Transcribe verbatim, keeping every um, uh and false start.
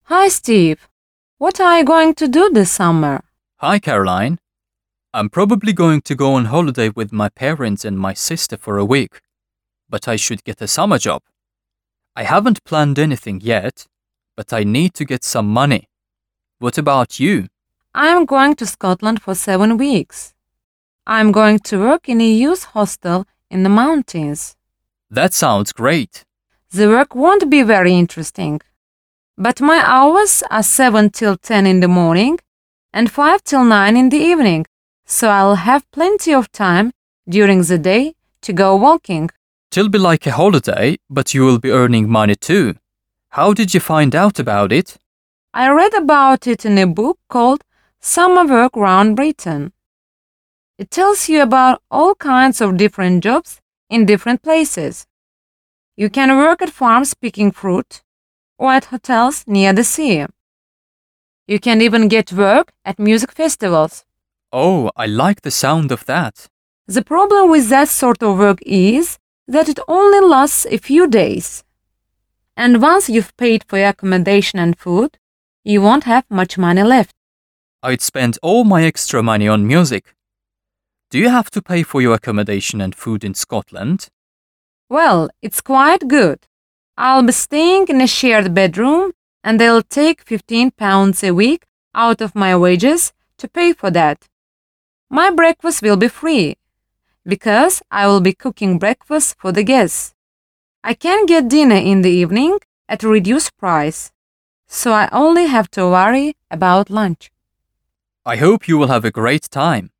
Hi, Steve. What are you going to do this summer? Hi, Caroline. I'm probably going to go on holiday with my parents and my sister for a week, but I should get a summer job. I haven't planned anything yet, but I need to get some money. What about you? I'm going to Scotland for seven weeks. I'm going to work in a youth hostel in the mountains. That sounds great. The work won't be very interesting, but my hours are seven till ten in the morning and five till nine in the evening, so I'll have plenty of time during the day to go walking. It'll be like a holiday, but you will be earning money too. How did you find out about it? I read about it in a book called Summer Work Round Britain. It tells you about all kinds of different jobs in different places. You can work at farms picking fruit or at hotels near the sea. You can even get work at music festivals. Oh, I like the sound of that. The problem with that sort of work is that it only lasts a few days. And once you've paid for your accommodation and food, you won't have much money left. I'd spend all my extra money on music. Do you have to pay for your accommodation and food in Scotland? Well, it's quite good. I'll be staying in a shared bedroom and they'll take fifteen pounds a week out of my wages to pay for that. My breakfast will be free because I will be cooking breakfast for the guests. I can get dinner in the evening at a reduced price, so I only have to worry about lunch. I hope you will have a great time.